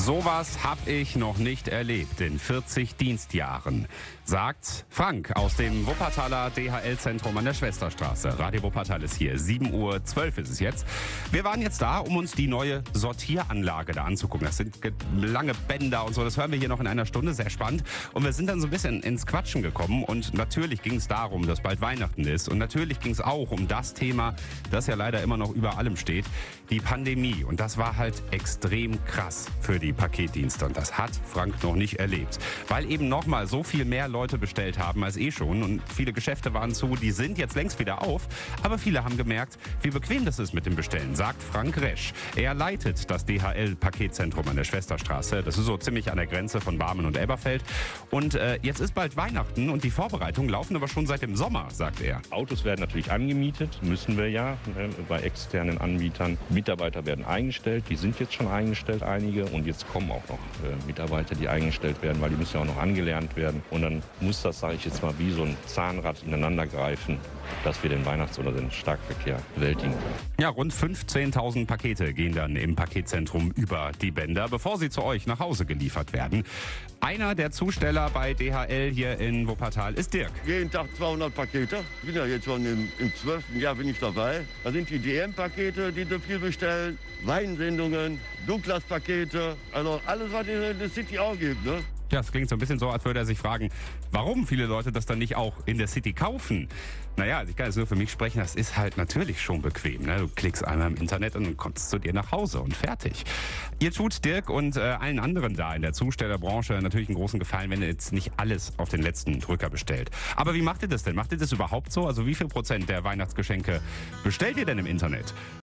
Sowas habe ich noch nicht erlebt in 40 Dienstjahren, sagt Frank aus dem Wuppertaler DHL-Zentrum an der Schwesterstraße. Radio Wuppertal ist hier, 7:12 Uhr ist es jetzt. Wir waren jetzt da, um uns die neue Sortieranlage da anzugucken. Das sind lange Bänder und so, das hören wir hier noch in einer Stunde, sehr spannend. Und wir sind dann so ein bisschen ins Quatschen gekommen und natürlich ging es darum, dass bald Weihnachten ist und natürlich ging es auch um das Thema, das ja leider immer noch über allem steht, die Pandemie. Und das war halt extrem krass für die Paketdienste und das hat Frank noch nicht erlebt, weil eben noch mal so viel mehr Leute bestellt haben als schon und viele Geschäfte waren zu, die sind jetzt längst wieder auf, aber viele haben gemerkt, wie bequem das ist mit dem Bestellen, sagt Frank Resch. Er leitet das DHL-Paketzentrum an der Schwesterstraße, das ist so ziemlich an der Grenze von Barmen und Elberfeld und jetzt ist bald Weihnachten und die Vorbereitungen laufen aber schon seit dem Sommer, sagt er. Autos werden natürlich angemietet, müssen wir ja, bei externen Anbietern. Mitarbeiter werden eingestellt, die sind jetzt schon eingestellt, einige, und jetzt kommen auch noch Mitarbeiter, die eingestellt werden, weil die müssen ja auch noch angelernt werden. Und dann muss das, sage ich jetzt mal, wie so ein Zahnrad ineinander greifen, dass wir den Weihnachts- oder den Starkverkehr bewältigen können. Ja, rund 15.000 Pakete gehen dann im Paketzentrum über die Bänder, bevor sie zu euch nach Hause geliefert werden. Einer der Zusteller bei DHL hier in Wuppertal ist Dirk. Jeden Tag 200 Pakete. Ich bin ja jetzt schon im 12. Jahr bin ich dabei. Da sind die DM-Pakete, die so viel bestellen, Weinsendungen, Douglas-Pakete, also alles, was es in der City auch gibt, ne? Ja, es klingt so ein bisschen so, als würde er sich fragen, warum viele Leute das dann nicht auch in der City kaufen. Naja, also ich kann jetzt nur für mich sprechen, das ist halt natürlich schon bequem. Ne? Du klickst einmal im Internet und dann kommst du zu dir nach Hause und fertig. Ihr tut Dirk und allen anderen da in der Zustellerbranche natürlich einen großen Gefallen, wenn ihr jetzt nicht alles auf den letzten Drücker bestellt. Aber wie macht ihr das denn? Macht ihr das überhaupt so? Also wie viel Prozent der Weihnachtsgeschenke bestellt ihr denn im Internet?